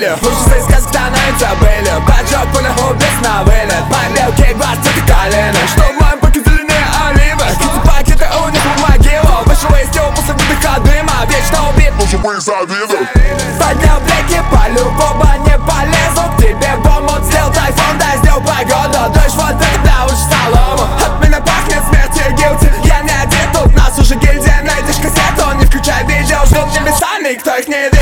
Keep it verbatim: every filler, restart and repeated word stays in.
пылью. Ужасы сказок становятся былью. Поджог пуля убийств на вылет. Мои мелкие гвозди и колено. Что в моем паке зеленее оливы. Эти пакеты у них в могилу. Вышел из тела после выдоха дыма. Вечно убит, лучше бы и завидовал. поднял блики, по-любому не полезу к тебе в омут. Сделал тайфун, дай сделал погоду. Дождь, вот это бля уж солому. От меня пахнет смертью гилти. Я не один, тут нас уже гильдия. Найдешь кассету, не включай видео. Ждут небеса, никто их не видит.